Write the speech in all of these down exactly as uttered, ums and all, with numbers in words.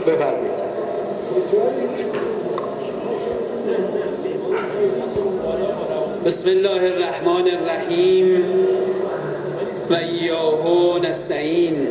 بفرمایید. بسم الله الرحمن الرحیم و ایاه نستعین.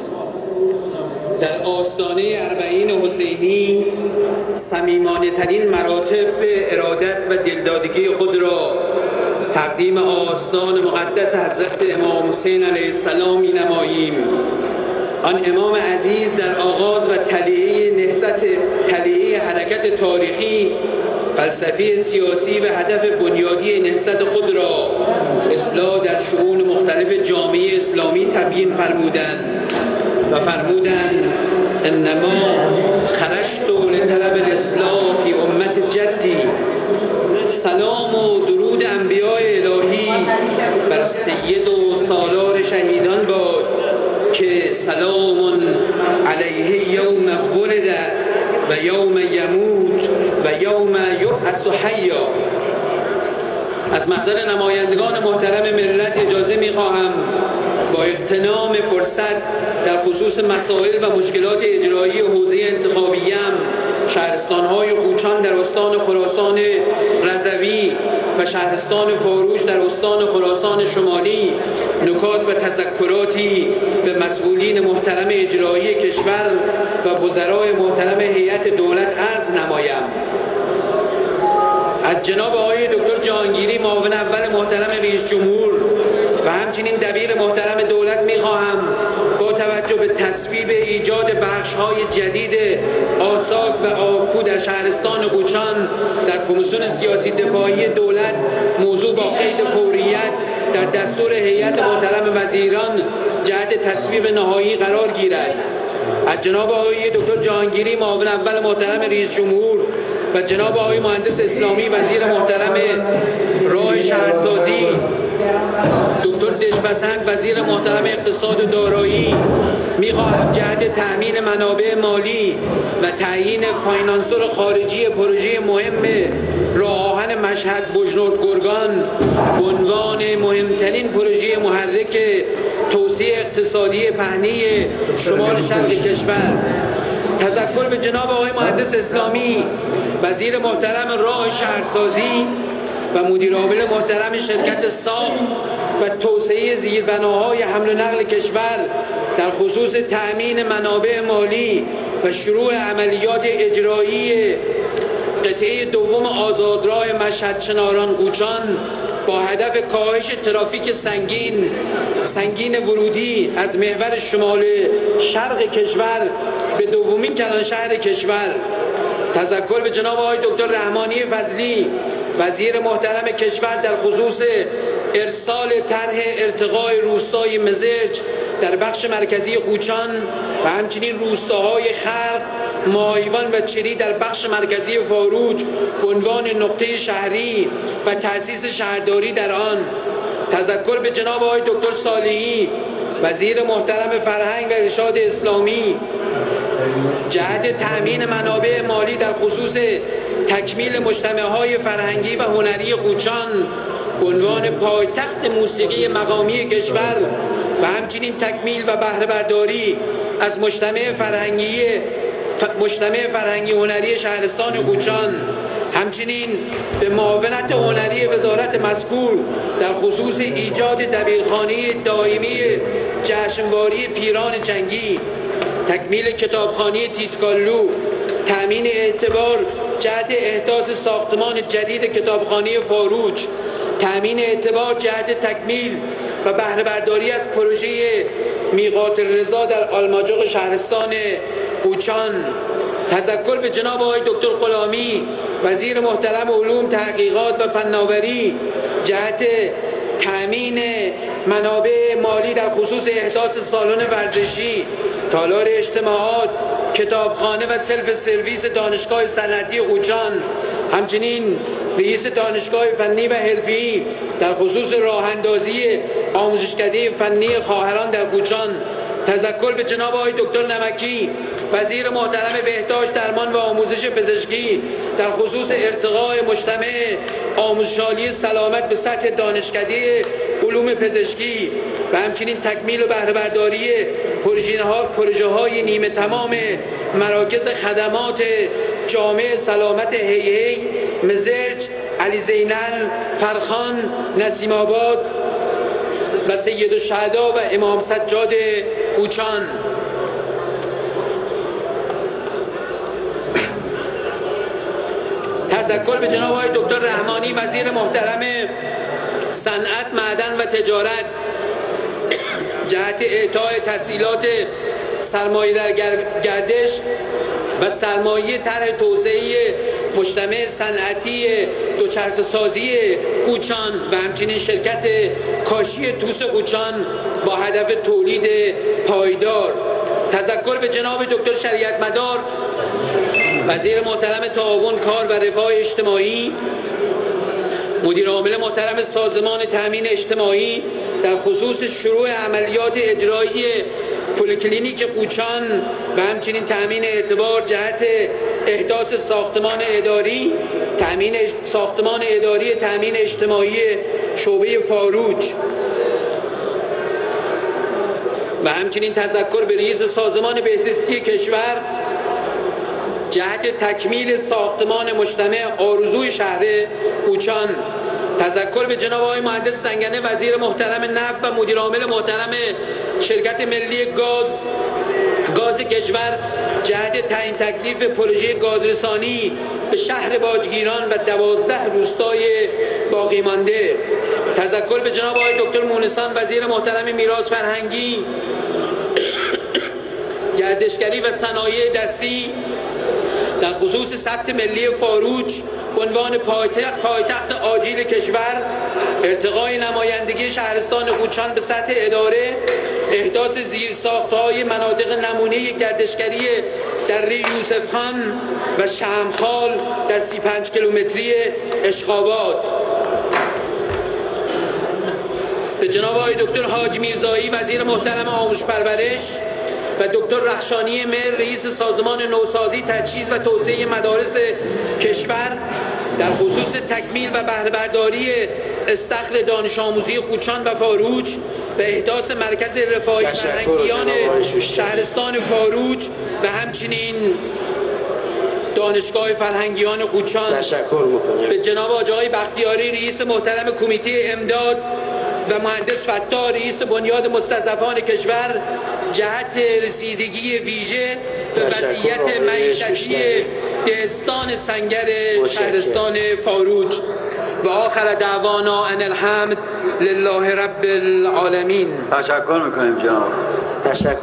در آستانه اربعین حسینی صمیمانه ترین مراتب ارادت و دلدادگی خود را تقدیم آستان مقدس حضرت امام حسین علیه السلام می نماییم. آن امام عزیز در آغاز و تلیه نهضت تلیه حرکت تاریخی، فلسفی سیاسی و هدف بنیادی نهضت خود را اصلاح در شؤون مختلف جامعه اسلامی تبیین فرمودند و فرمودند انما خرجت لطلب الاصلاح فی امت جدی. سلام و درود انبیاء الهی بر سید و سالار شهیدان باد که سلام علیه یوم ولد و یوم یموت و یوم یبعث حیا. از محضر نمایندگان محترم ملت اجازه می‌خواهم با اغتنام فرصت در خصوص مسائل و مشکلات اجرایی حوزه انتخابیم شهرستان‌های قوچان در استان خراسان رضوی و شهرستان فاروش در استان خراسان شمالی نکات و تذکراتی به مسئولین محترم اجرایی کشور و وزرای محترم هیئت دولت عرض نمایم. از جناب آقای دکتر جهانگیری معاون اول محترم رئیس جمهور و همچنین دبیر محترم دولت می‌خواهم با توجه به تصویب ایجاد بخش‌های جدید آساک و آبکو در شهرستان قوچان در کمیسیون سیاسی دفاعی دولت موضوع با قید فوریت در دستور هیئت محترم وزیران جهت تصویب نهایی قرار گیرد. از جناب آقای دکتر جهانگیری معاون اول محترم رئیس جمهور و جناب آقای مهندس اسلامی وزیر محترم راه شهرسازی، دکتر دژبسنگ وزیر محترم اقتصاد و دارایی می‌خواهم جهت تأمین منابع مالی و تعیین فاینانسور خارجی پروژه مهم راه آهن مشهد بجنورد گرگان به عنوان مهمترین پروژه محرک توسعه اقتصادی پهنی شمال شرق کشور تذکر به جناب آقای مهندس اسلامی وزیر محترم راه شهرسازی و مدیر عامل محترم شرکت ساخت و توسعه زیربناهای حمل و نقل کشور در خصوص تأمین منابع مالی و شروع عملیات اجرایی قطعه دوم آزادراه مشهد چناران قوچان با هدف کاهش ترافیک سنگین سنگین ورودی از محور شمال شرق کشور به دومین کلانشهر کشور. تذکر به جناب آقای دکتر رحمانی فضلی وزیر محترم کشور در خصوص ارسال طرح ارتقاء روستای مزرج در بخش مرکزی قوچان و همچنین روستاهای خلق، ماهیوان و چری در بخش مرکزی فاروج به عنوان نقطه شهری و تأسیس شهرداری در آن. تذکر به جناب آقای دکتر صالحی وزیر محترم فرهنگ و ارشاد اسلامی جهت تأمین منابع مالی در خصوص تکمیل مجتمع‌های فرهنگی و هنری قوچان به عنوان پایتخت موسیقی مقامی کشور و همچنین تکمیل و بهره برداری از مجتمع فرهنگی مجتمع فرهنگی هنری شهرستان قوچان، همچنین به معاونت هنری وزارت مذکور در خصوص ایجاد دبیرخانه دائمی جشنواری پیران جنگی، تکمیل کتابخانه تیتکالو، تأمین اعتبار جهت احداث ساختمان جدید کتابخانه فاروج، تأمین اعتبار جهت تکمیل و بهره برداری از پروژه میقات رضا در آلماجوق شهرستان قوچان. تذکر به جناب آقای دکتر غلامی وزیر محترم علوم تحقیقات و فناوری جهت تأمین منابع مالی در خصوص احداث سالن ورزشی، تالار اجتماعات، کتابخانه و سلف سرویس دانشگاه صنعتی قوچان، همچنین رئیس دانشگاه فنی و حرفه‌ای در خصوص راه اندازی آموزشکده فنی خواهران در قوچان. تذکر به جناب آقای دکتر نمکی وزیر محترم بهداشت درمان و آموزش پزشکی در خصوص ارتقاء مجتمع آموزش‌عالی سلامت به سطح دانشکده علوم پزشکی و همچنین تکمیل و بهره برداری پروژه های نیمه تمام مراکز خدمات جامع سلامت هیهی، مزرج، علی زینل، فرخان، نسیم آباد و سیدالشهدا و امام سجاد قوچان. تشکر به جناب آقای دکتر رحمانی وزیر محترم صنعت، معدن و تجارت جهت اعطای تسهیلات سرمایه در گردش و سرمایه طرح توسعه مجتمع صنعتی دوچرخه سازی قوچان و همچنین شرکت کاشی توس قوچان با هدف تولید پایدار. تشکر به جناب دکتر شریعت مدار وزیر محترم تعاون کار و رفاه اجتماعی، مدیر عامل محترم سازمان تامین اجتماعی در خصوص شروع عملیات اجرایی پلیکلینیک قوچان و همچنین تامین اعتبار جهت احداث ساختمان اداری، تامین ساختمان اداری تامین اجتماعی شعبه فاروج و همچنین تشکر به رئیس سازمان بهزیستی کشور جهت تکمیل ساختمان مجتمع آرزوی شهر قوچان. تشکر به جناب آقای مهندس سنگنه وزیر محترم نفت و مدیر عامل محترم شرکت ملی گاز گاز کشور جهت تعیین تکلیف پروژه گازرسانی به شهر باجگیران و دوازده روستای باقی مانده. تشکر به جناب آقای دکتر مونسان وزیر محترم میراث فرهنگی، گردشگری و صنایع دستی در خصوص ثبت ملی فاروج به عنوان پایتخت پایتخت آجیل کشور، ارتقای نمایندگی شهرستان قوچان به سطح اداره، احداث زیرساخت‌های مناطق نمونه گردشگری دره یوسف خان و شمخال در سی و پنج کیلومتری اشخاباد. به جناب آقای دکتر حاج میرزایی وزیر محترم آموزش پرورش و دکتر رخشانی مهر رئیس سازمان نوسازی تجهیز و توسعه مدارس کشور در خصوص تکمیل و بهره برداری استخر دانش آموزی قوچان و فاروج و احداث مرکز رفاهی فرهنگیان شهرستان فاروج و همچنین دانشگاه فرهنگیان قوچان. تشکر میکنم. به جناب آقای بختیاری رئیس محترم کمیته امداد و مهندس فتاح رئیس بنیاد مستضعفان کشور جهت رسیدگی ویژه به وضعیت معیشتی دهستان سنگر شهرستان فاروج. و آخر دعوانا ان الحمد لله رب العالمین. تشکر میکنیم جناب. تشکر.